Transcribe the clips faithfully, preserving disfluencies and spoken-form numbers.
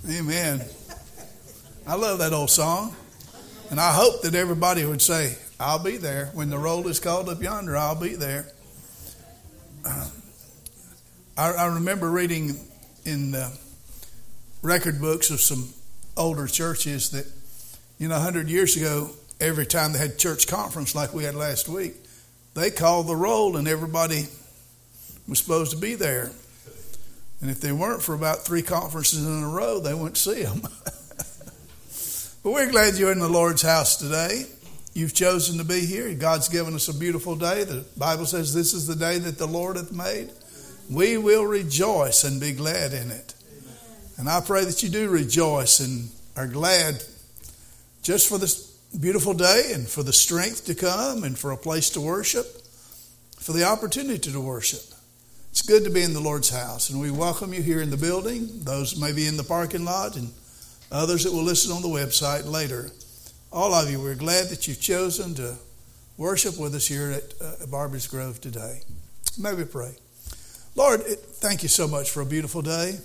Amen. I love that old song. And I hope that everybody would say, I'll be there. When the roll is called up yonder, I'll be there. Uh, I, I remember reading in the record books of some older churches that, you know, a hundred years ago, every time they had church conference like we had last week, they called the roll and everybody was supposed to be there. And if they weren't for about three conferences in a row, they wouldn't see them. But we're glad you're in the Lord's house today. You've chosen to be here. God's given us a beautiful day. The Bible says this is the day that the Lord hath made. We will rejoice and be glad in it. And I pray that you do rejoice and are glad just for this beautiful day and for the strength to come and for a place to worship, for the opportunity to worship. It's good to be in the Lord's house, and we welcome you here in the building, those maybe in the parking lot, and others that will listen on the website later. All of you, we're glad that you've chosen to worship with us here at uh, Barbers Grove today. May we pray. Lord, it, thank you so much for a beautiful day.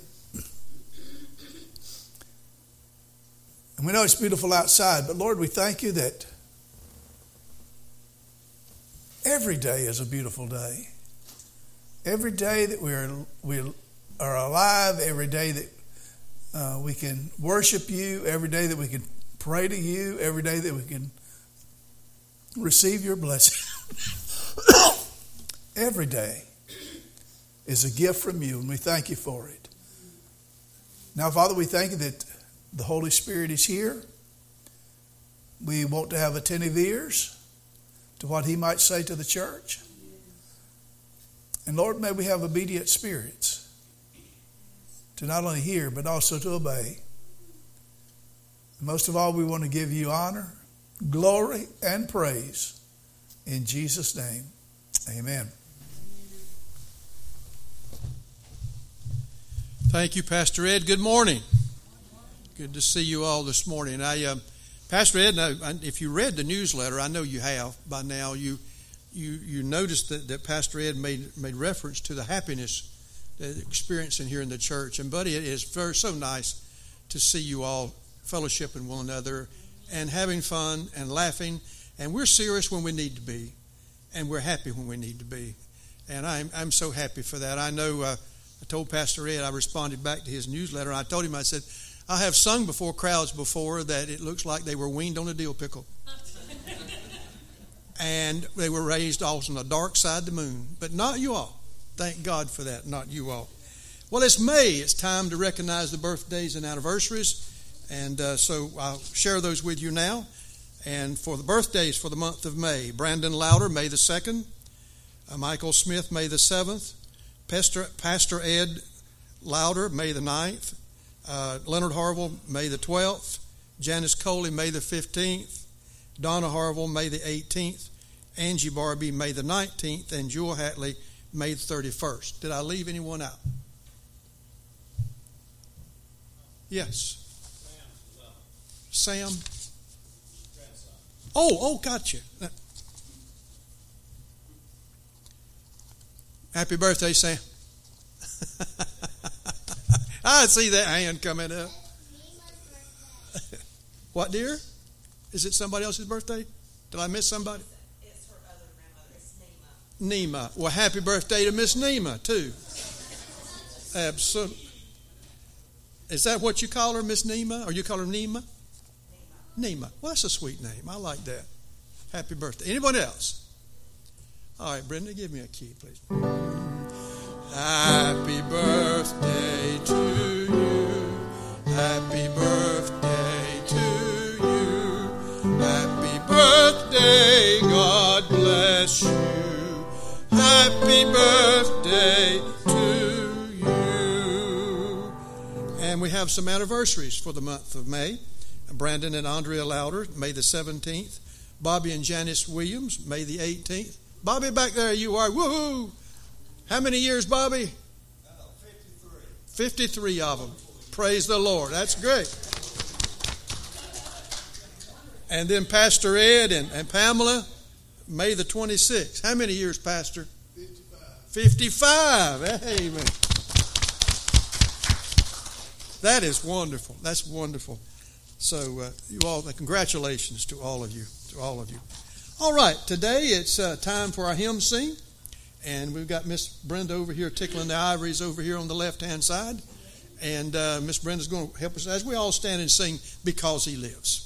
And we know it's beautiful outside, but Lord, we thank you that every day is a beautiful day. Every day that we are, we are alive, every day that uh, we can worship you, every day that we can pray to you, every day that we can receive your blessing. Every day is a gift from you, and we thank you for it. Now, Father, we thank you that the Holy Spirit is here. We want to have attentive ears to what he might say to the church. And Lord, may we have obedient spirits to not only hear, but also to obey. And most of all, we want to give you honor, glory, and praise. In Jesus' name, amen. Thank you, Pastor Ed. Good morning. Good to see you all this morning. I, uh, Pastor Ed, if you read the newsletter, I know you have by now, you you you noticed that, that Pastor Ed made made reference to the happiness that experiencing here in the church. And buddy, it is very so nice to see you all fellowshipping one another and having fun and laughing. And we're serious when we need to be, and we're happy when we need to be. And I'm I'm so happy for that. I know. Uh, I told Pastor Ed, I responded back to his newsletter. I told him, I said, I have sung before crowds before that it looks like they were weaned on a dill pickle. And they were raised also on the dark side of the moon. But not you all. Thank God for that, not you all. Well, it's May. It's time to recognize the birthdays and anniversaries. And uh, so I'll share those with you now. And for the birthdays for the month of May, Brandon Louder, May the second. Uh, Michael Smith, May the seventh. Pastor, Pastor Ed Louder, May the ninth. Uh, Leonard Harville, May the twelfth. Janice Coley, May the fifteenth. Donna Harville, May the eighteenth. Angie Barbie, May the nineteenth. And Jewel Hatley, May the thirty-first. Did I leave anyone out? Yes. Sam? Oh, oh, gotcha. Happy birthday, Sam. I see that hand coming up. What, dear? Is it somebody else's birthday? Did I miss somebody? It's her other grandmother. It's Nima. Nima. Well, happy birthday to Miss Nima, too. Absolutely. Is that what you call her, Miss Nima? Or you call her Nima? Nima. Nima. Well, that's a sweet name. I like that. Happy birthday. Anyone else? All right, Brenda, give me a key, please. Happy birthday to you. Happy birthday to you. Happy birthday, God bless you. Happy birthday to you. And we have some anniversaries for the month of May. Brandon and Andrea Louder, May the seventeenth. Bobby and Janice Williams, May the eighteenth. Bobby, back there you are. Woohoo! How many years, Bobby? Uh, fifty-three. fifty-three of them. Praise the Lord. That's great. And then Pastor Ed and, and Pamela, May the twenty-sixth. How many years, Pastor? fifty-five. fifty-five. Amen. That is wonderful. That's wonderful. So uh, you all, congratulations to all of you, to all of you. All right, today it's uh, time for our hymn sing, and we've got Miss Brenda over here tickling the ivories over here on the left-hand side, and uh, Miss Brenda's going to help us as we all stand and sing "Because He Lives."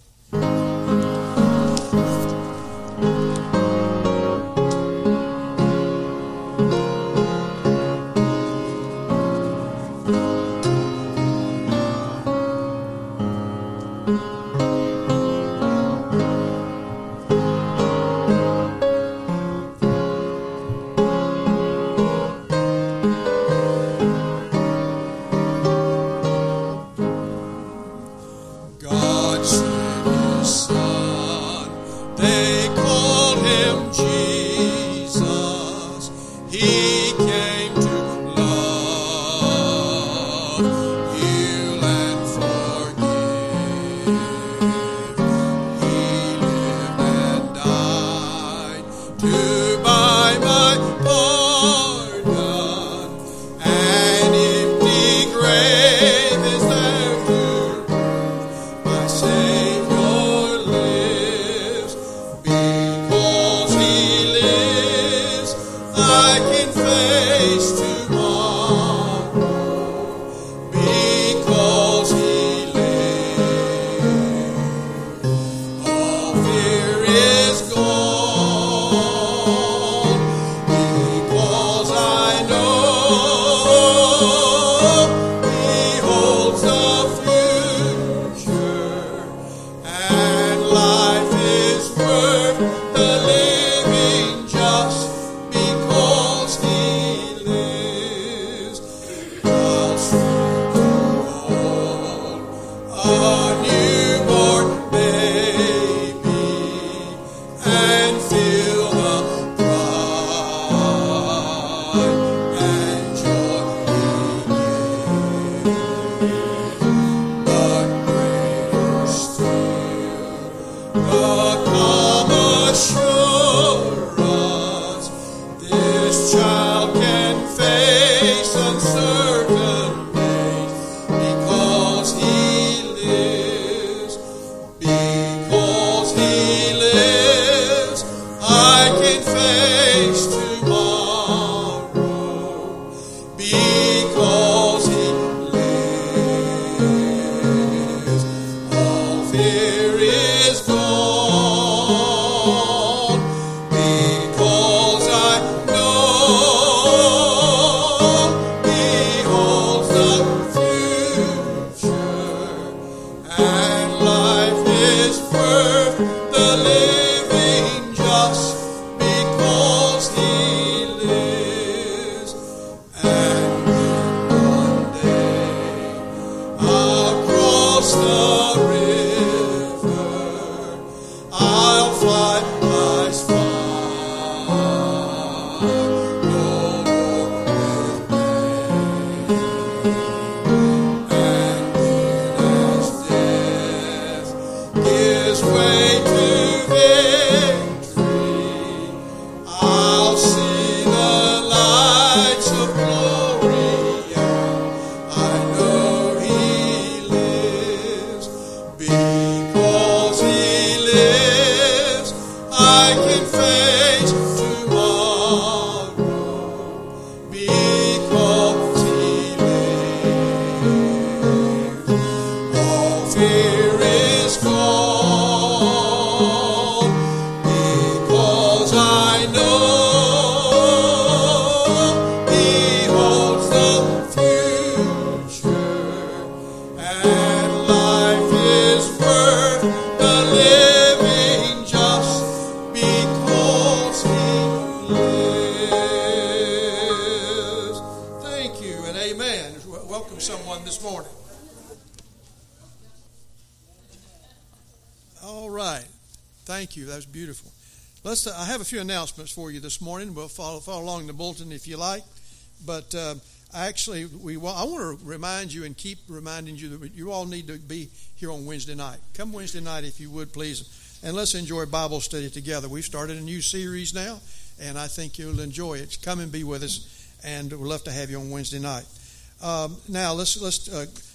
Let's, uh, I have a few announcements for you this morning. We'll follow, follow along in the bulletin if you like. But uh, actually, we I want to remind you and keep reminding you that you all need to be here on Wednesday night. Come Wednesday night if you would, please. And let's enjoy Bible study together. We've started a new series now, and I think you'll enjoy it. Come and be with us, and we'd love to have you on Wednesday night. Um, now, let's let's uh,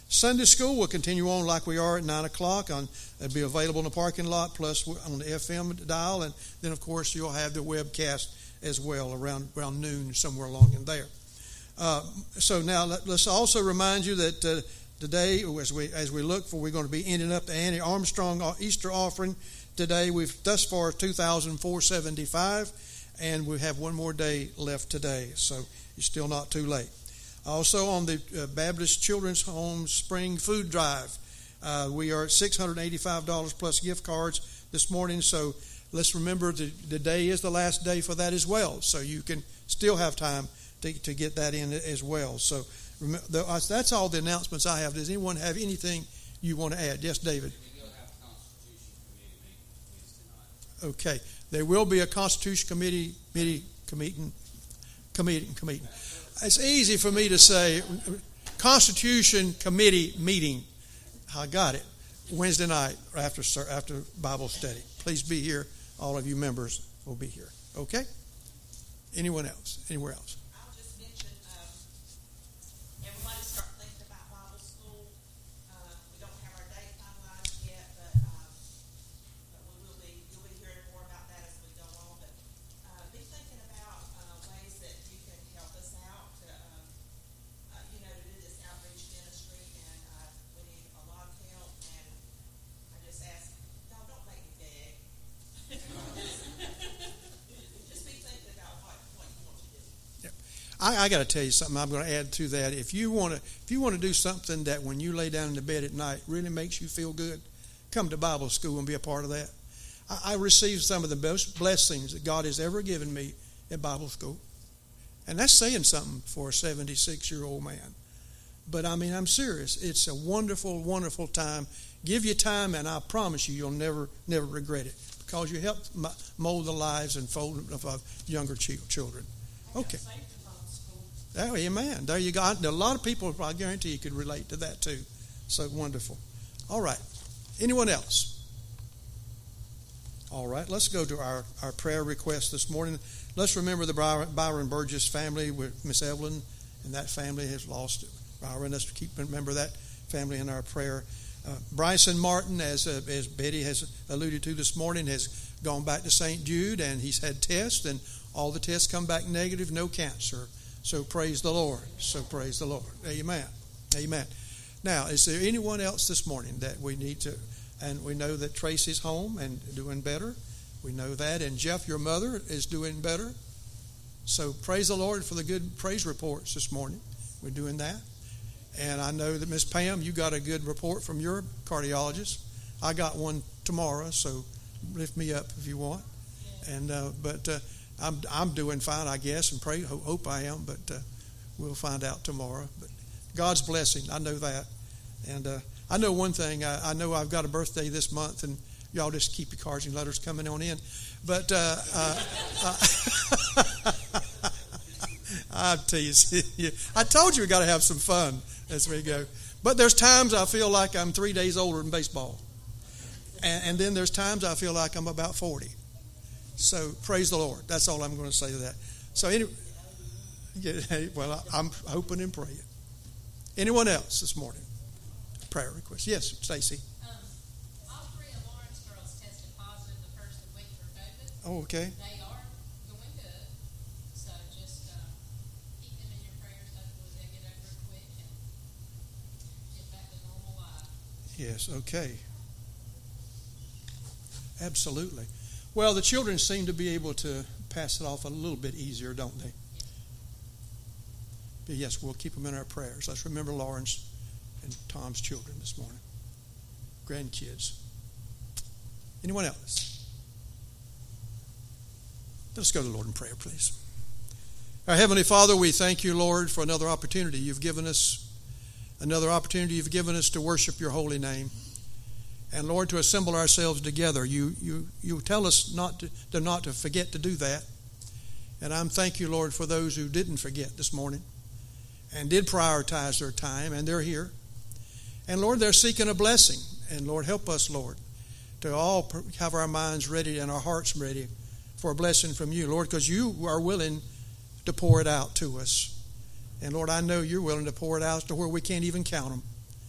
Sunday school will continue on like we are at nine o'clock. On, it'll be available in the parking lot, plus on the F M dial. And then, of course, you'll have the webcast as well around, around noon, somewhere along in there. Uh, so now let, let's also remind you that uh, today, as we as we look for, we're going to be ending up the Annie Armstrong Easter offering today. We've thus far two thousand four hundred seventy-five, and we have one more day left today, so it's still not too late. Also on the uh, Baptist Children's Home Spring Food Drive, uh, we are at six hundred eighty-five dollars plus gift cards this morning. So let's remember the, the day is the last day for that as well. So you can still have time to, to get that in as well. So remember, the, that's all the announcements I have. Does anyone have anything you want to add? Yes, David. We will have Constitution Committee meeting Wednesday night. Okay, there will be a Constitution Committee meeting, committee, committee, committee. It's easy for me to say Constitution Committee meeting. I got it. Wednesday night after after Bible study. Please be here. All of you members will be here. Okay? Anyone else? Anywhere else? I'll just mention, um, everybody start thinking about Bible school. Uh, we don't have our date finalized yet, but, um, but we will be, you'll be hearing more about that as we go on. But uh, be thinking about uh, ways that you can help us out to, um, uh, you know, to do this outreach ministry, and uh, we need a lot of help. And I just ask, no, don't make me beg. Just be thinking about what, what you want to do. I, I got to tell you something. I'm going to add to that. If you want to, if you want to do something that when you lay down in the bed at night really makes you feel good, come to Bible school and be a part of that. I, I received some of the best blessings that God has ever given me at Bible school, and that's saying something for a seventy-six-year-old man. But I mean, I'm serious. It's a wonderful, wonderful time. Give you time, and I promise you, you'll never, never regret it, because you help mold the lives and fold of younger children. Okay. Oh, amen. There you go. A lot of people, I guarantee you, could relate to that too. So wonderful. All right. Anyone else? All right. Let's go to our, our prayer request this morning. Let's remember the Byron Burgess family with Miss Evelyn, and that family has lost Byron. Let's keep remember that family in our prayer. Uh, Bryson Martin, as uh, as Betty has alluded to this morning, has gone back to Saint Jude, and he's had tests, and all the tests come back negative, no cancer. So praise the Lord. So praise the Lord. Amen. Amen. Now, is there anyone else this morning that we need to, and we know that Tracy's home and doing better. We know that. And Jeff, your mother, is doing better. So praise the Lord for the good praise reports this morning. We're doing that. And I know that Miss Pam, you got a good report from your cardiologist. I got one tomorrow, so lift me up if you want. And uh, but uh, I'm I'm doing fine, I guess, and pray hope I am. But uh, we'll find out tomorrow. But God's blessing, I know that. And uh, I know one thing. I, I know I've got a birthday this month, and y'all just keep your cards and letters coming on in. But uh, uh, uh, I tell you, I told you we got to have some fun as we go. But there's times I feel like I'm three days older in baseball, and, and then there's times I feel like I'm about forty. So praise the Lord. That's all I'm going to say to that. So anyway, yeah, well, I'm hoping and praying. Anyone else this morning? Prayer request? Yes, Stacy. Um, all three of Lauren's girls tested positive the first week for COVID. Oh, okay. They are doing good, so just uh, keep them in your prayers. Hopefully they get over it quick and get back to normal life. Yes, okay. Absolutely. Well, the children seem to be able to pass it off a little bit easier, don't they? But yes, we'll keep them in our prayers. Let's remember Lawrence and Tom's children this morning. Grandkids. Anyone else? Let's go to the Lord in prayer, please. Our Heavenly Father, we thank you, Lord, for another opportunity you've given us, another opportunity you've given us to worship your holy name. And Lord, to assemble ourselves together. You you you tell us not to, to not to forget to do that. And I'm thank you, Lord, for those who didn't forget this morning and did prioritize their time, and they're here. And Lord, they're seeking a blessing. And Lord, help us, Lord, to all have our minds ready and our hearts ready for a blessing from you, Lord, because you are willing to pour it out to us. And Lord, I know you're willing to pour it out to where we can't even count them.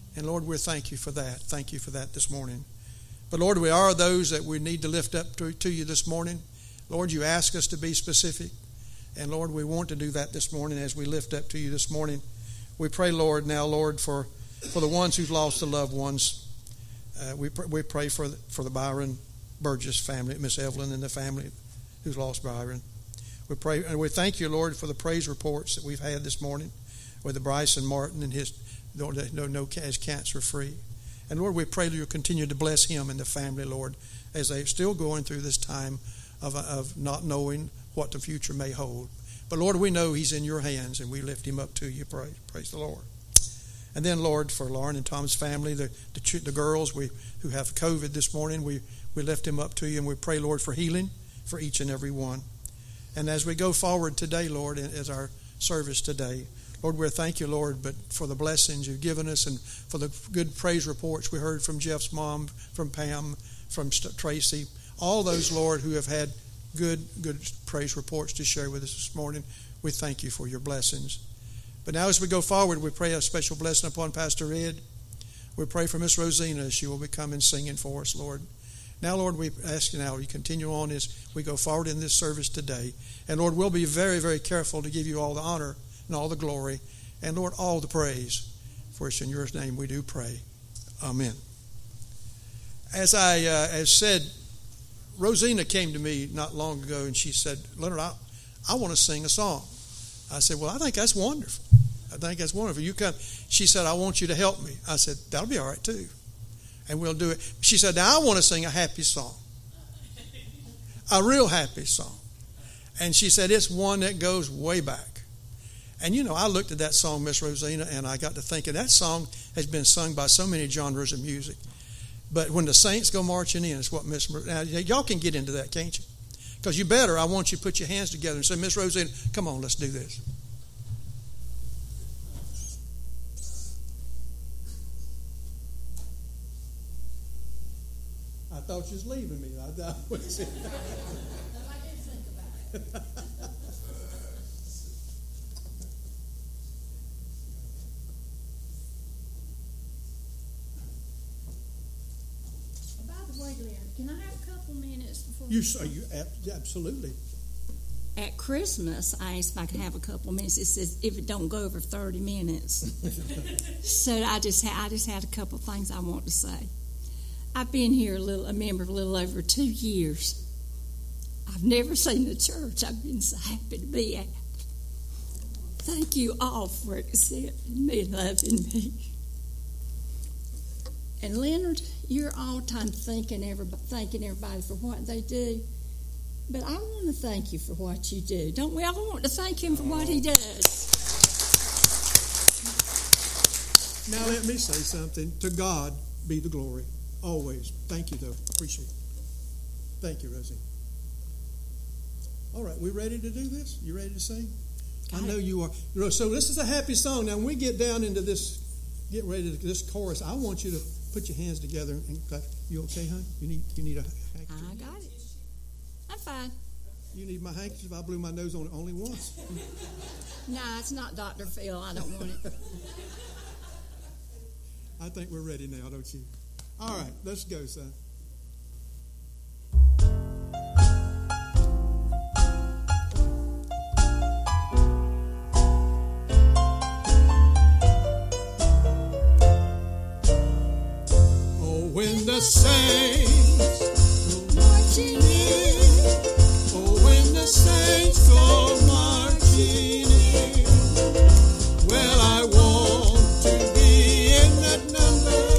And Lord, we thank you for that. Thank you for that this morning. But Lord, we are those that we need to lift up to, to you this morning. Lord, you ask us to be specific. And Lord, we want to do that this morning as we lift up to you this morning. We pray, Lord, now, Lord, for, for the ones who've lost their loved ones. Uh, we, pr- we pray for the, for the Byron Burgess family, Miss Evelyn and the family who's lost Byron. We pray and we thank you, Lord, for the praise reports that we've had this morning with the Bryson Martin and his no, no, no is cancer free. And Lord, we pray that you'll continue to bless him and the family, Lord, as they're still going through this time of, of not knowing what the future may hold. But Lord, we know he's in your hands, and we lift him up to you. Praise, praise the Lord. And then, Lord, for Lauren and Tom's family, the the, the girls we who have COVID this morning, we, we lift them up to you, and we pray, Lord, for healing for each and every one. And as we go forward today, Lord, as our service today, Lord, we thank you, Lord, but for the blessings you've given us and for the good praise reports we heard from Jeff's mom, from Pam, from Tracy, all those, Lord, who have had good, good praise reports to share with us this morning. We thank you for your blessings. But now as we go forward, we pray a special blessing upon Pastor Ed. We pray for Miss Rosina as she will be coming singing for us, Lord. Now, Lord, we ask you now you continue on as we go forward in this service today. And, Lord, we'll be very, very careful to give you all the honor and all the glory, and Lord, all the praise. For it's in your name we do pray. Amen. As I uh, as said, Rosina came to me not long ago, and she said, Leonard, I, I want to sing a song. I said, well, I think that's wonderful. I think that's wonderful. You come. She said, I want you to help me. I said, that'll be all right, too. And we'll do it. She said, now I want to sing a happy song. A real happy song. And she said, it's one that goes way back. And, you know, I looked at that song, Miss Rosina, and I got to thinking that song has been sung by so many genres of music. But when the saints go marching in, it's what Miss Now, y'all can get into that, can't you? Because you better, I want you to put your hands together and say, Miss Rosina, come on, let's do this. I thought you was leaving me. I thought was it. No, I did think about it. By the way, Leonard, can I have a couple minutes before? You, you absolutely. At Christmas, I asked if I could have a couple minutes. It says if it don't go over thirty minutes. So I just had, I just had a couple of things I want to say. I've been here a little, a member a little over two years. I've never seen a church I've been so happy to be at. Thank you all for accepting me and loving me. And Leonard, you're all time thanking everybody, thanking everybody for what they do. But I want to thank you for what you do. Don't we all want to thank him for what he does? Now let me say something. To God be the glory. Always. Thank you, though. Appreciate it. Thank you, Rosie. All right, we ready to do this? You ready to sing? I know you are. So this is a happy song. Now, when we get down into this, get ready to this chorus, I want you to put your hands together and clap. You okay, hon? You need you need a handkerchief? I got it. I'm fine. You need my handkerchief? I blew my nose on it only once. No, it's not Doctor Phil. I don't want it. I think we're ready now, don't you? All right, let's go, son. Oh, when the saints go marching in, oh, when the saints go marching in, well, I want to be in that number.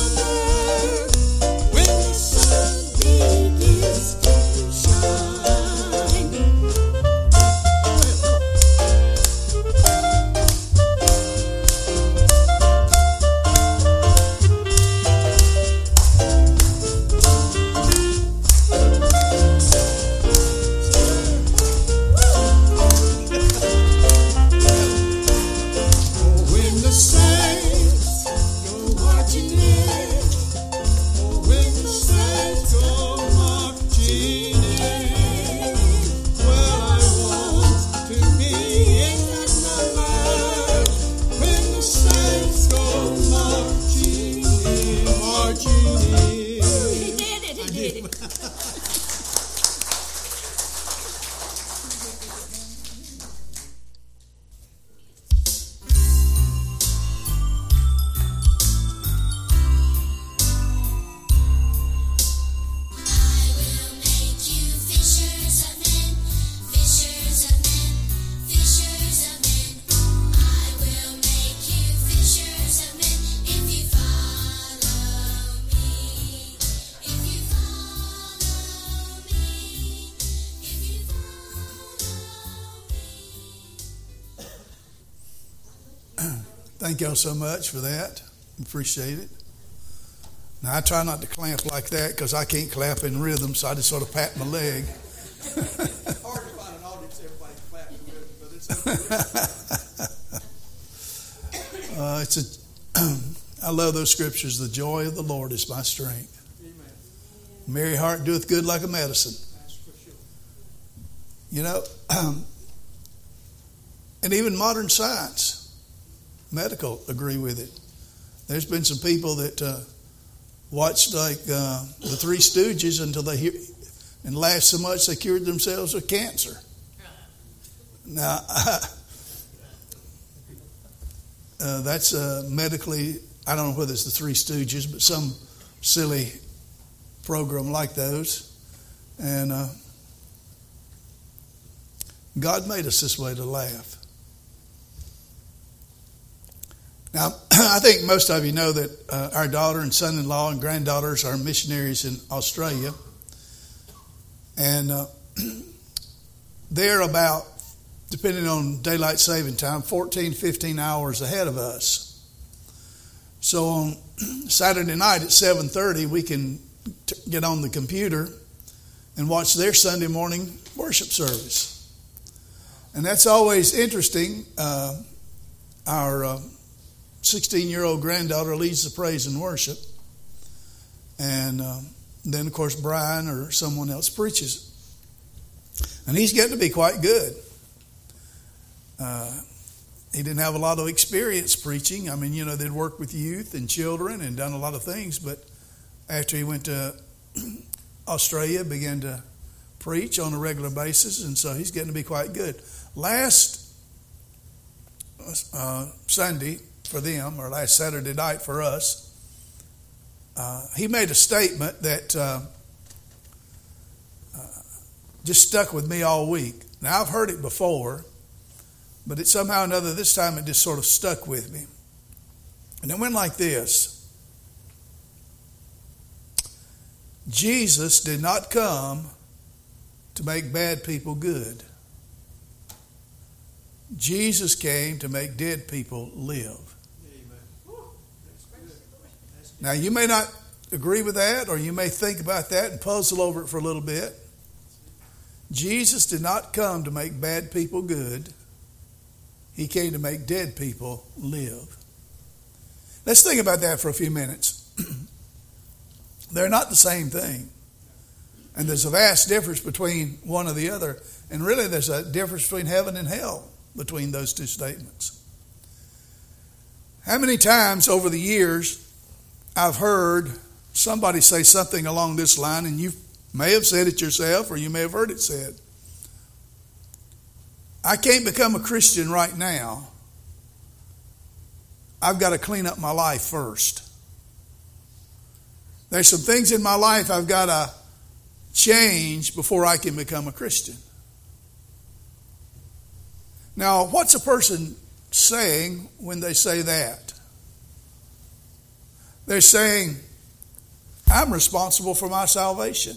Shine. Thank y'all so much for that. Appreciate it. Now, I try not to clap like that because I can't clap in rhythm, so I just sort of pat my leg. It's hard to find an audience everybody's clapping with, but it's uh, it's a. I love those scriptures. The joy of the Lord is my strength. Amen. Merry heart doeth good like a medicine. That's for sure. You know, um, and even modern science, medical, agree with it. There's been some people that uh, watched like uh, the Three Stooges until they hear, and laughed so much they cured themselves of cancer. Now, uh, that's uh, medically, I don't know whether it's the Three Stooges, but some silly program like those. And uh, God made us this way to laugh. Now, I think most of you know that uh, our daughter and son-in-law and granddaughters are missionaries in Australia. And uh, they're about, depending on daylight saving time, fourteen, fifteen hours ahead of us. So on Saturday night at seven thirty, we can t- get on the computer and watch their Sunday morning worship service. And that's always interesting. Uh, our uh, sixteen-year-old granddaughter leads the praise and worship. And uh, then, of course, Brian or someone else preaches. And he's getting to be quite good. Uh, he didn't have a lot of experience preaching. I mean, you know, they'd worked with youth and children and done a lot of things. But after he went to Australia, began to preach on a regular basis. And so he's getting to be quite good. Last uh, Sunday for them, or last Saturday night for us, uh, he made a statement that uh, uh, just stuck with me all week. Now, I've heard it before, but it somehow or another, this time it just sort of stuck with me. And it went like this. Jesus did not come to make bad people good. Jesus came to make dead people live. Now, you may not agree with that, or you may think about that and puzzle over it for a little bit. Jesus did not come to make bad people good. He came to make dead people live. Let's think about that for a few minutes. They're not the same thing. And there's a vast difference between one or the other. And really, there's a difference between heaven and hell between those two statements. How many times over the years I've heard somebody say something along this line, and you may have said it yourself or you may have heard it said. I can't become a Christian right now. I've got to clean up my life first. There's some things in my life I've got to change before I can become a Christian. Now, what's a person saying when they say that? They're saying, I'm responsible for my salvation.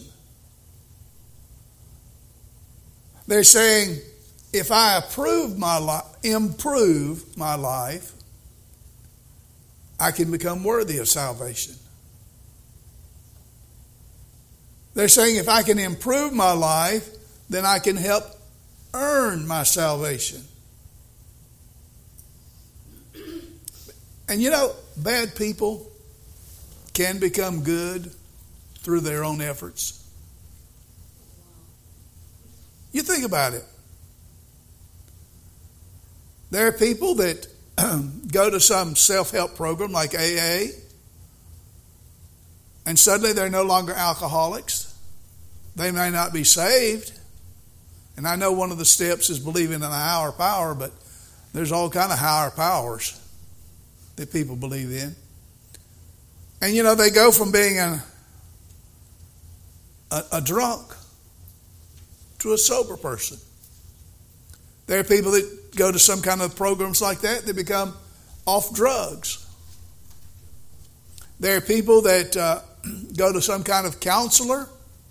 They're saying, if I approve my li- improve my life, I can become worthy of salvation. They're saying, if I can improve my life, then I can help earn my salvation. And you know, bad people can become good through their own efforts. You think about it. There are people that go to some self-help program like A A, and suddenly they're no longer alcoholics. They may not be saved. And I know one of the steps is believing in a higher power, but there's all kind of higher powers that people believe in. And you know, they go from being a, a, a drunk to a sober person. There are people that go to some kind of programs like that, they become off drugs. There are people that uh, go to some kind of counselor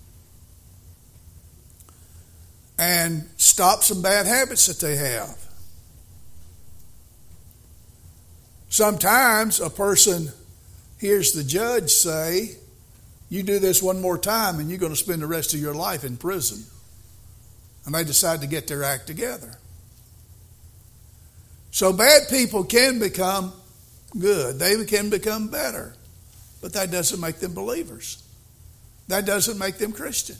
and stop some bad habits that they have. Sometimes a person hears the judge say, you do this one more time and you're going to spend the rest of your life in prison. And they decide to get their act together. So bad people can become good. They can become better. But that doesn't make them believers. That doesn't make them Christians.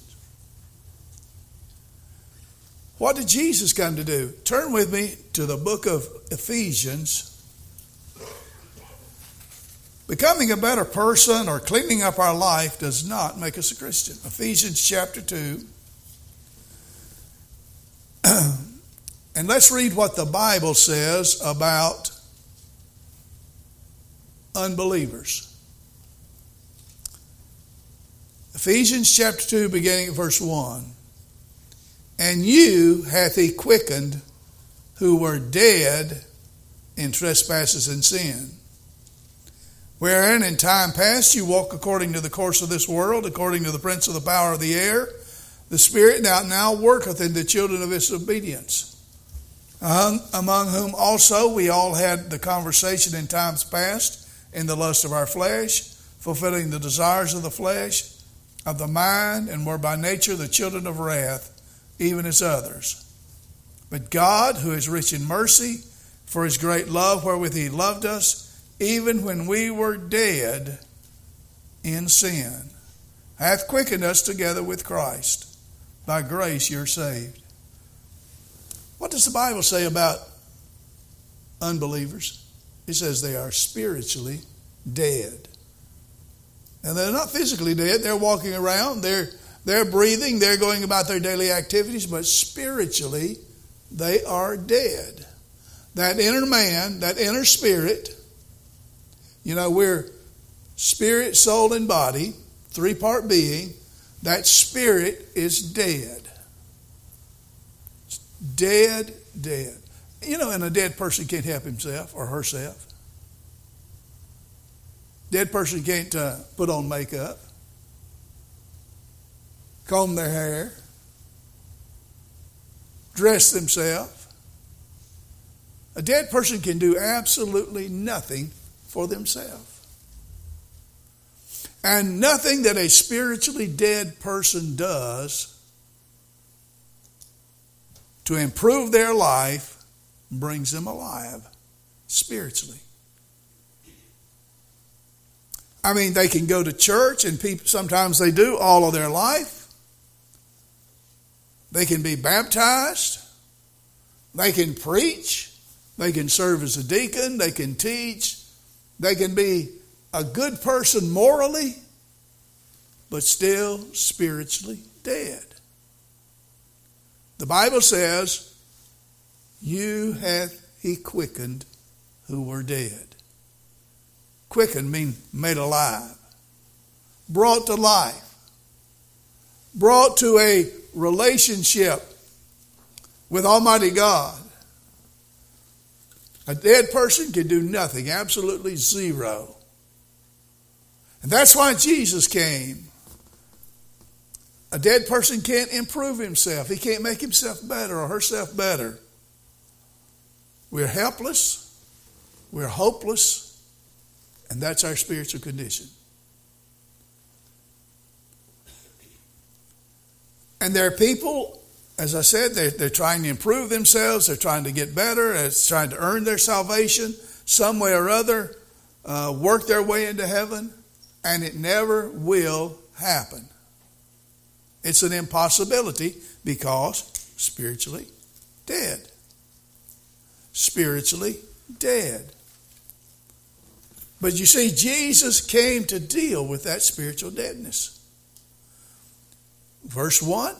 What did Jesus come to do? Turn with me to the book of Ephesians. Becoming a better person or cleaning up our life does not make us a Christian. Ephesians chapter two. And let's read what the Bible says about unbelievers. Ephesians chapter two, beginning at verse one. And you hath he quickened who were dead in trespasses and sin, wherein in time past you walk according to the course of this world, according to the prince of the power of the air, the spirit now, now worketh in the children of disobedience, among, among whom also we all had the conversation in times past, in the lust of our flesh, fulfilling the desires of the flesh, of the mind, and were by nature the children of wrath, even as others. But God, who is rich in mercy, for his great love wherewith he loved us, even when we were dead in sin, hath quickened us together with Christ. By grace you're saved. What does the Bible say about unbelievers? It says they are spiritually dead. And they're not physically dead. They're walking around. They're, they're breathing. They're going about their daily activities. But spiritually, they are dead. That inner man, that inner spirit, you know, we're spirit, soul, and body, three-part being. That spirit is dead. Dead, dead. You know, and a dead person can't help himself or herself. Dead person can't uh, put on makeup, comb their hair, dress themselves. A dead person can do absolutely nothing for themselves. And nothing that a spiritually dead person does to improve their life brings them alive spiritually. I mean, they can go to church, and people, sometimes they do all of their life. They can be baptized. They can preach. They can serve as a deacon. They can teach. They can be a good person morally, but still spiritually dead. The Bible says, you hath he quickened who were dead. Quickened means made alive, brought to life, brought to a relationship with Almighty God. A dead person can do nothing, absolutely zero. And that's why Jesus came. A dead person can't improve himself. He can't make himself better or herself better. We're helpless. We're hopeless. And that's our spiritual condition. And there are people, as I said, they're, they're trying to improve themselves. They're trying to get better. They're trying to earn their salvation some way or other, uh, work their way into heaven. And it never will happen. It's an impossibility because spiritually dead. Spiritually dead. But you see, Jesus came to deal with that spiritual deadness. Verse one,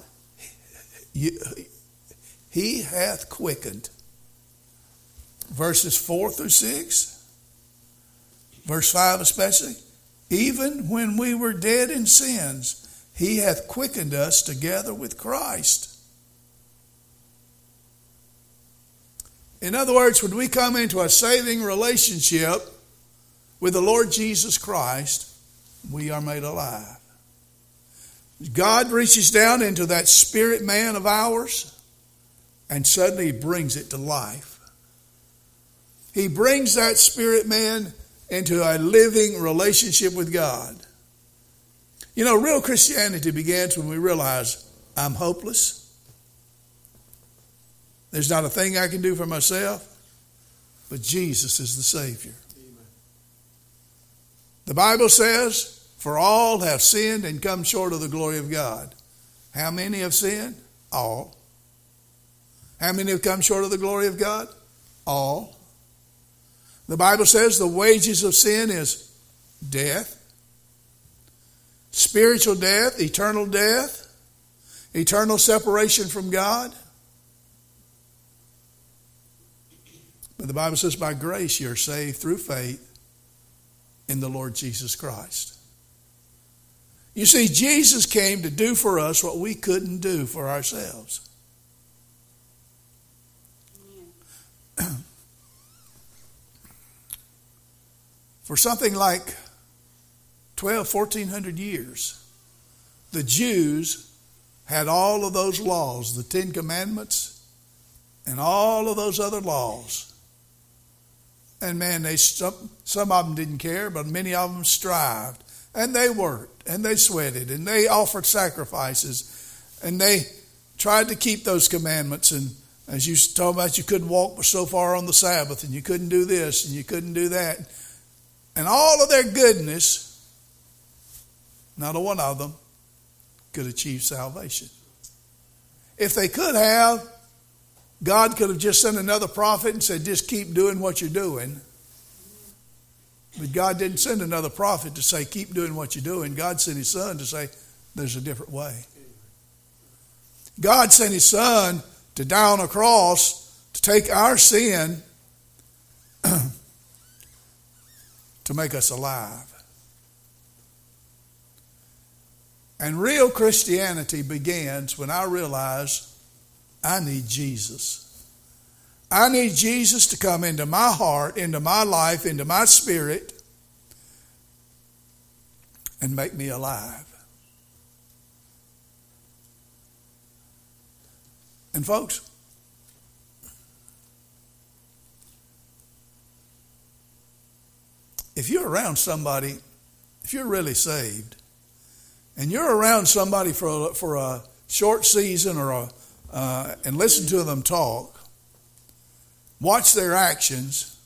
he hath quickened. Verses four through six, verse five especially, even when we were dead in sins, he hath quickened us together with Christ. In other words, when we come into a saving relationship with the Lord Jesus Christ, we are made alive. God reaches down into that spirit man of ours and suddenly brings it to life. He brings that spirit man into a living relationship with God. You know, real Christianity begins when we realize I'm hopeless. There's not a thing I can do for myself, but Jesus is the Savior. Amen. The Bible says, for all have sinned and come short of the glory of God. How many have sinned? All. How many have come short of the glory of God? All. The Bible says the wages of sin is death, spiritual death, eternal death, eternal separation from God. But the Bible says by grace you're saved through faith in the Lord Jesus Christ. You see, Jesus came to do for us what we couldn't do for ourselves. For something like twelve, fourteen hundred years, the Jews had all of those laws, the Ten Commandments, and all of those other laws. And man, they some, some of them didn't care, but many of them strived. And they worked, and they sweated, and they offered sacrifices, and they tried to keep those commandments. And as you told about, you couldn't walk but so far on the Sabbath, and you couldn't do this, and you couldn't do that. And all of their goodness, not a one of them could achieve salvation. If they could have, God could have just sent another prophet and said, just keep doing what you're doing. But God didn't send another prophet to say, keep doing what you're doing. God sent His Son to say, there's a different way. God sent His Son to die on a cross to take our sin to make us alive. And real Christianity begins when I realize I need Jesus. I need Jesus to come into my heart, into my life, into my spirit, and make me alive. And folks, if you're around somebody, if you're really saved, and you're around somebody for a, for a short season or a, uh, and listen to them talk, watch their actions,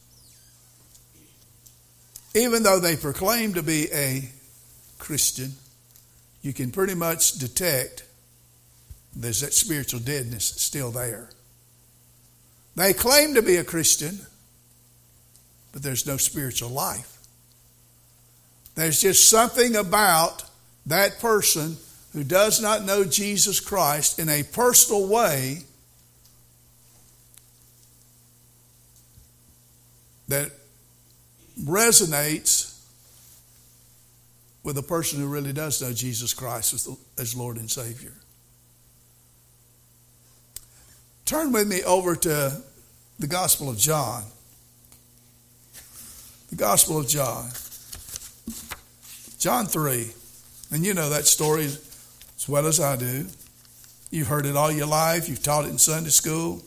even though they proclaim to be a Christian, you can pretty much detect there's that spiritual deadness still there. They claim to be a Christian, but there's no spiritual life. There's just something about that person who does not know Jesus Christ in a personal way that resonates with a person who really does know Jesus Christ as, the, as Lord and Savior. Turn with me over to the Gospel of John. The Gospel of John. John three. And you know that story as well as I do. You've heard it all your life. You've taught it in Sunday school.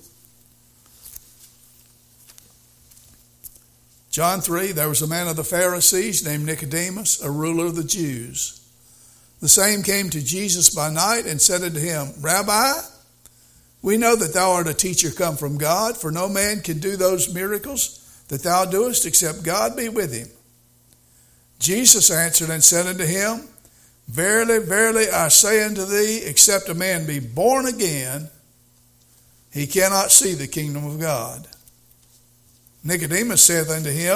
John three, there was a man of the Pharisees named Nicodemus, a ruler of the Jews. The same came to Jesus by night and said unto him, Rabbi, we know that thou art a teacher come from God, for no man can do those miracles that thou doest except God be with him. Jesus answered and said unto him, Verily, verily, I say unto thee, except a man be born again, he cannot see the kingdom of God. Nicodemus saith unto him,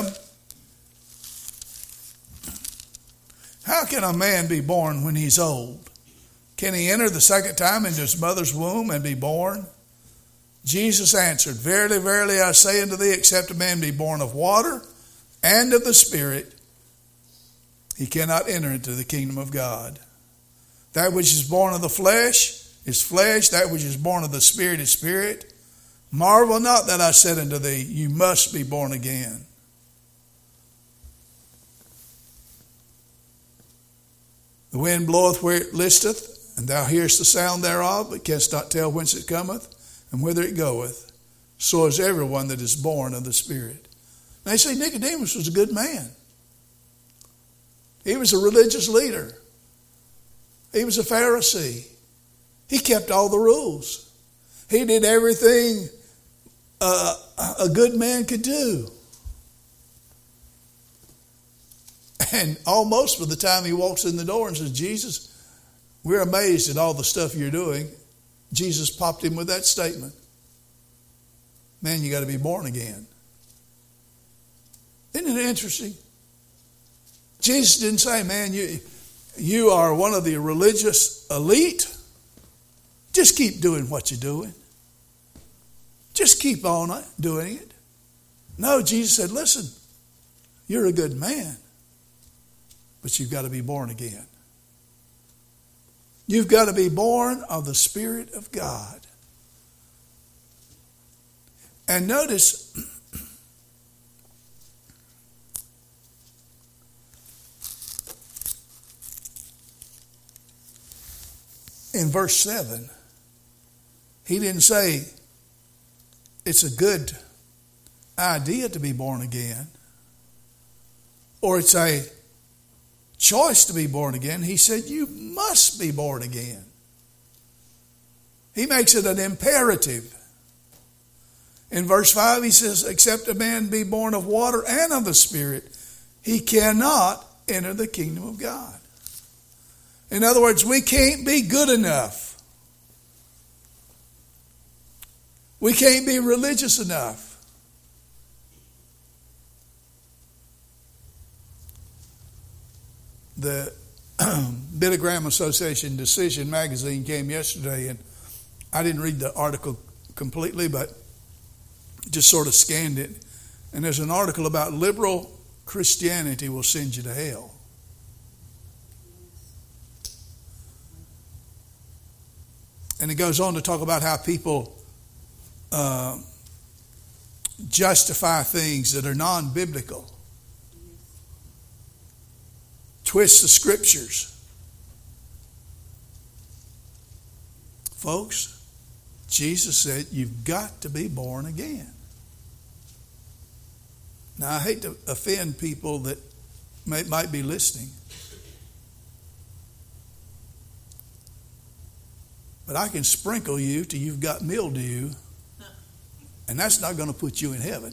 How can a man be born when he's old? Can he enter the second time into his mother's womb and be born? Jesus answered, Verily, verily, I say unto thee, except a man be born of water and of the Spirit, he cannot enter into the kingdom of God. That which is born of the flesh is flesh, that which is born of the Spirit is spirit. Marvel not that I said unto thee, you must be born again. The wind bloweth where it listeth, and thou hearest the sound thereof, but canst not tell whence it cometh, and whither it goeth. So is everyone that is born of the Spirit. They say Nicodemus was a good man. He was a religious leader. He was a Pharisee. He kept all the rules. He did everything uh, a good man could do. And almost by the time he walks in the door and says, Jesus, we're amazed at all the stuff you're doing, Jesus popped him with that statement. Man, you got to be born again. Isn't it interesting? Jesus didn't say, man, you, you are one of the religious elite. Just keep doing what you're doing. Just keep on doing it. No, Jesus said, listen, you're a good man, but you've got to be born again. You've got to be born of the Spirit of God. And notice, in verse seven, he didn't say it's a good idea to be born again, or it's a choice to be born again. He said you must be born again. He makes it an imperative. In verse five he says, except a man be born of water and of the Spirit, he cannot enter the kingdom of God. In other words, we can't be good enough. We can't be religious enough. The Billy Graham Association Decision magazine came yesterday, and I didn't read the article completely, but just sort of scanned it. And there's an article about liberal Christianity will send you to hell. And it goes on to talk about how people uh, justify things that are non-biblical. Twist the scriptures. Folks, Jesus said you've got to be born again. Now, I hate to offend people that may, might be listening, but I can sprinkle you till you've got mildew, and that's not going to put you in heaven.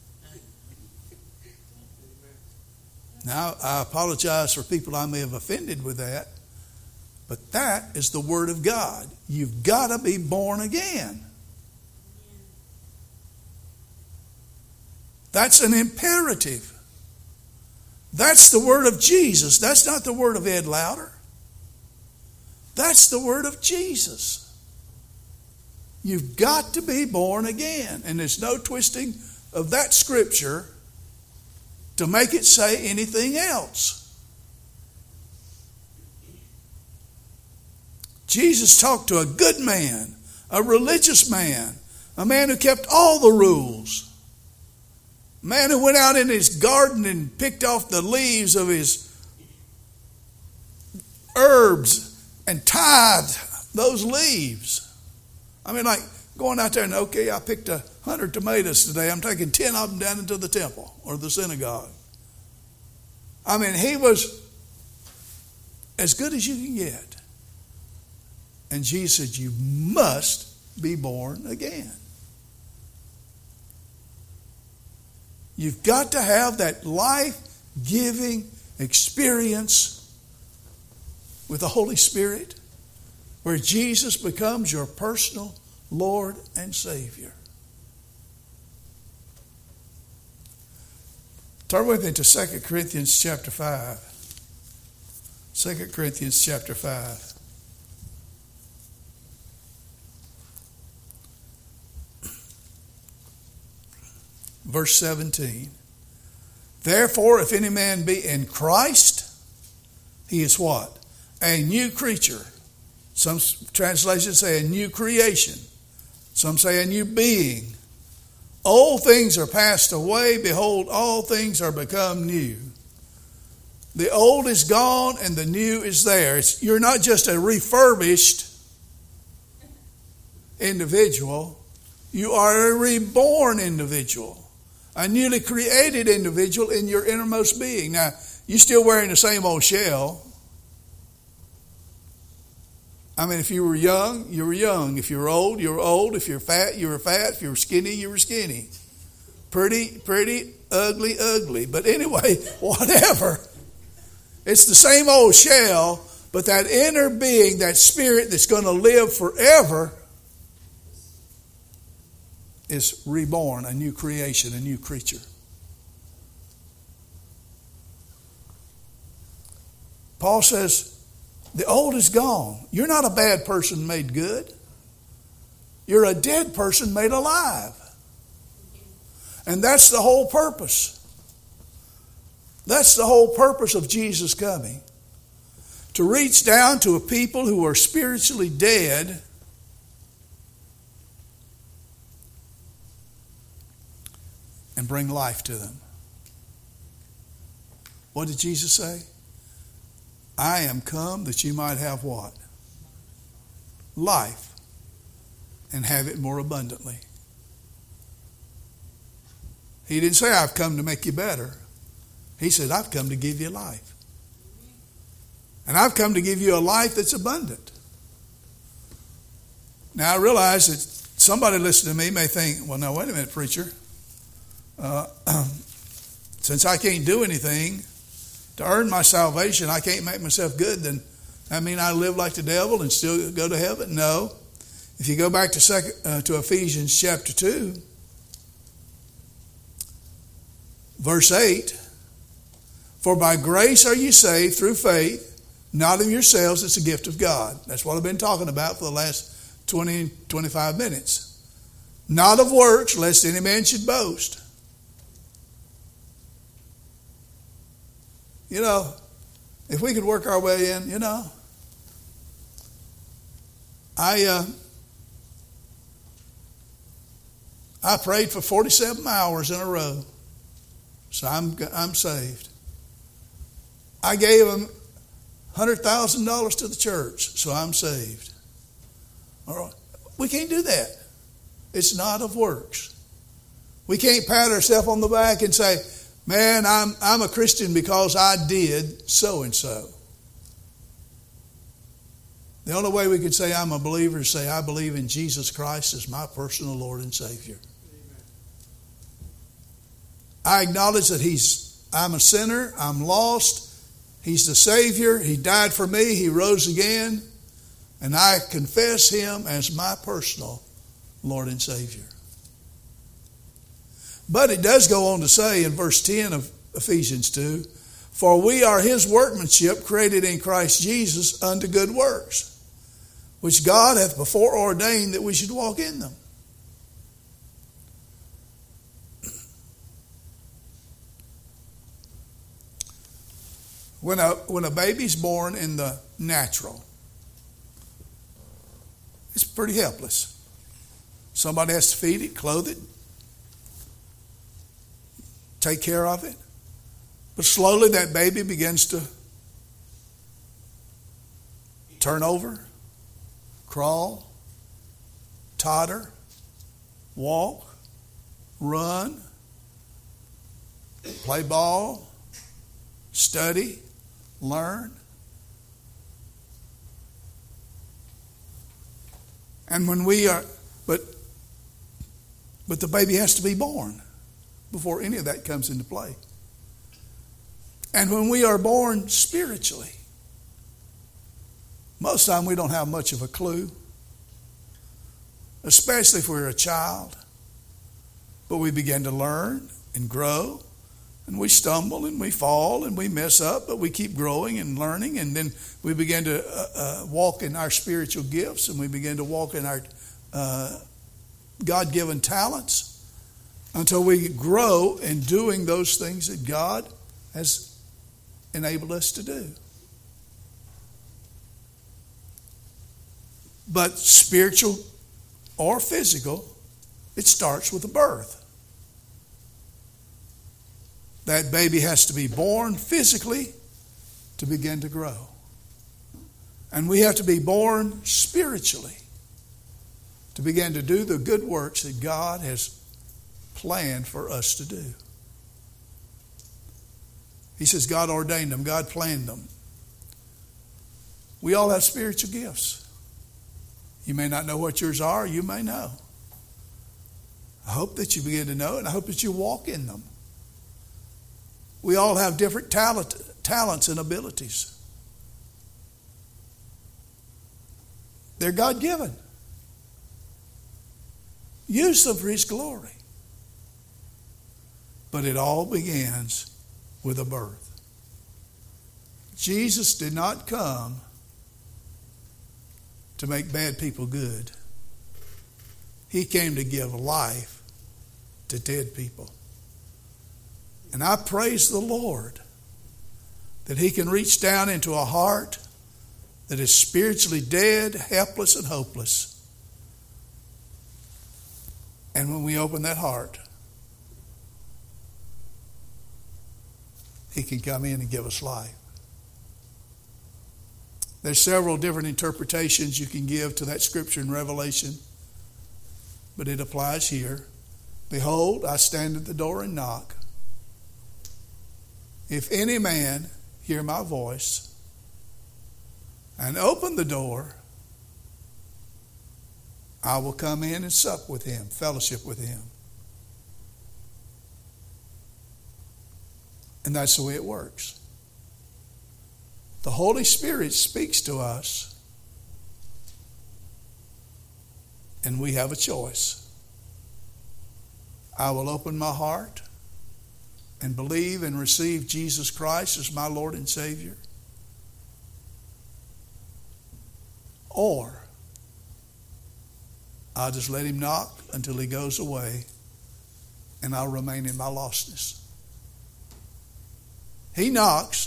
Now, I apologize for people I may have offended with that, but that is the Word of God. You've got to be born again. That's an imperative. That's the word of Jesus. That's not the word of Ed Lauder. That's the word of Jesus. You've got to be born again. And there's no twisting of that scripture to make it say anything else. Jesus talked to a good man, a religious man, a man who kept all the rules. A man who went out in his garden and picked off the leaves of his herbs and tithed those leaves. I mean, like going out there and, okay, I picked a hundred tomatoes today. I'm taking ten of them down into the temple or the synagogue. I mean, he was as good as you can get. And Jesus said, you must be born again. You've got to have that life-giving experience with the Holy Spirit where Jesus becomes your personal Lord and Savior. Turn with me to Second Corinthians chapter five. Second Corinthians chapter five. Verse seventeen. Therefore, if any man be in Christ, he is what? A new creature. Some translations say a new creation. Some say a new being. Old things are passed away. Behold, all things are become new. The old is gone and the new is there. It's, you're not just a refurbished individual. You are a reborn individual. A newly created individual in your innermost being. Now, you're still wearing the same old shell. I mean, if you were young, you were young. If you were old, you were old. If you're fat, you were fat. If you were skinny, you were skinny. Pretty, pretty, ugly, ugly. But anyway, whatever. It's the same old shell, but that inner being, that spirit that's going to live forever, is reborn, a new creation, a new creature. Paul says, the old is gone. You're not a bad person made good. You're a dead person made alive. And that's the whole purpose. That's the whole purpose of Jesus coming. To reach down to a people who are spiritually dead and bring life to them. What did Jesus say? I am come that you might have what? Life. And have it more abundantly. He didn't say, I've come to make you better. He said, I've come to give you life. And I've come to give you a life that's abundant. Now, I realize that somebody listening to me may think, well, now, wait a minute, preacher. Uh, since I can't do anything to earn my salvation, I can't make myself good, then I mean I live like the devil and still go to heaven? No. If you go back to second, uh, to Ephesians chapter two, verse eight, for by grace are you saved through faith, not of yourselves, it's a gift of God. That's what I've been talking about for the last twenty, twenty-five minutes. Not of works, lest any man should boast. You know, if we could work our way in, you know, I uh, I prayed for forty-seven hours in a row, so I'm I'm saved. I gave them one hundred thousand dollars to the church, so I'm saved. All right. We can't do that. It's not of works. We can't pat ourselves on the back and say, man, I'm I'm a Christian because I did so and so. The only way we could say I'm a believer is say I believe in Jesus Christ as my personal Lord and Savior. Amen. I acknowledge that He's I'm a sinner, I'm lost. He's the Savior. He died for me. He rose again. And I confess Him as my personal Lord and Savior. But it does go on to say in verse ten of Ephesians two, for we are His workmanship created in Christ Jesus unto good works, which God hath before ordained that we should walk in them. When a, when a baby's born in the natural, it's pretty helpless. Somebody has to feed it, clothe it, take care of it. But slowly that baby begins to turn over, crawl, totter, walk, run, play ball, study, learn. And when we are, but, but the baby has to be born before any of that comes into play. And when we are born spiritually, most of the time we don't have much of a clue, especially if we're a child. But we begin to learn and grow, and we stumble and we fall and we mess up, but we keep growing and learning, and then we begin to uh, uh, walk in our spiritual gifts, and we begin to walk in our uh, God-given talents until we grow in doing those things that God has enabled us to do. But spiritual or physical, it starts with a birth. That baby has to be born physically to begin to grow. And we have to be born spiritually to begin to do the good works that God has planned for us to do. He says God ordained them. God planned them. We all have spiritual gifts. You may not know what yours are. You may know. I hope that you begin to know, and I hope that you walk in them. We all have different talent, talents and abilities. They're God-given. Use them for His glory. But it all begins with a birth. Jesus did not come to make bad people good. He came to give life to dead people. And I praise the Lord that He can reach down into a heart that is spiritually dead, helpless, and hopeless. And when we open that heart, He can come in and give us life. There's several different interpretations you can give to that scripture in Revelation, but it applies here. Behold, I stand at the door and knock. If any man hear my voice and open the door, I will come in and sup with him, fellowship with him. And that's the way it works. The Holy Spirit speaks to us, and we have a choice. I will open my heart and believe and receive Jesus Christ as my Lord and Savior. Or I'll just let Him knock until He goes away, and I'll remain in my lostness. He knocks.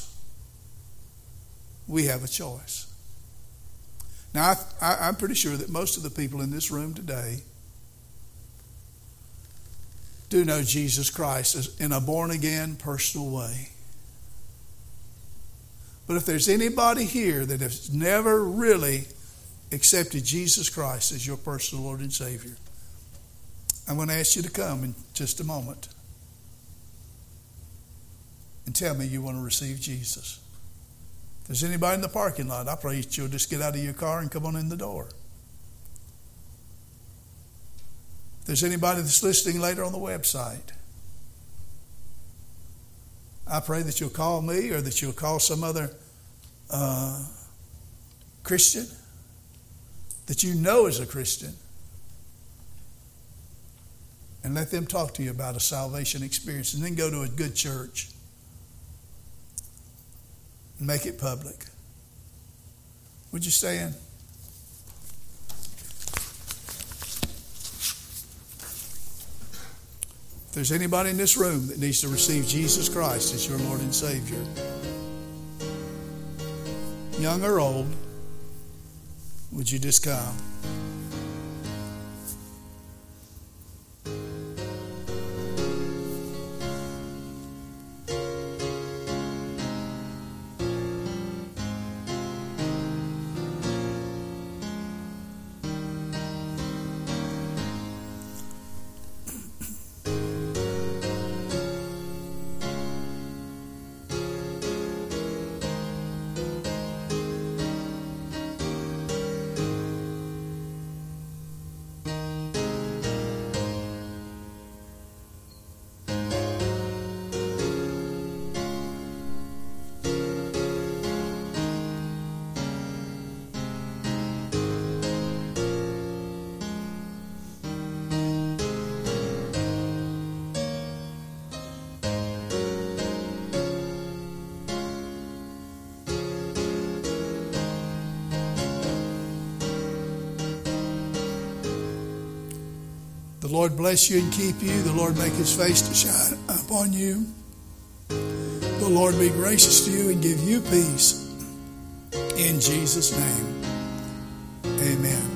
We have a choice. Now, I, I, I'm pretty sure that most of the people in this room today do know Jesus Christ as in a born-again, personal way. But if there's anybody here that has never really accepted Jesus Christ as your personal Lord and Savior, I'm going to ask you to come in just a moment and tell me you want to receive Jesus. If there's anybody in the parking lot, I pray that you'll just get out of your car and come on in the door. If there's anybody that's listening later on the website, I pray that you'll call me or that you'll call some other uh, Christian that you know is a Christian, and let them talk to you about a salvation experience, and then go to a good church and make it public. Would you stand? If there's anybody in this room that needs to receive Jesus Christ as your Lord and Savior, young or old, would you just come? The Lord bless you and keep you. The Lord make His face to shine upon you. The Lord be gracious to you and give you peace. In Jesus' name, amen.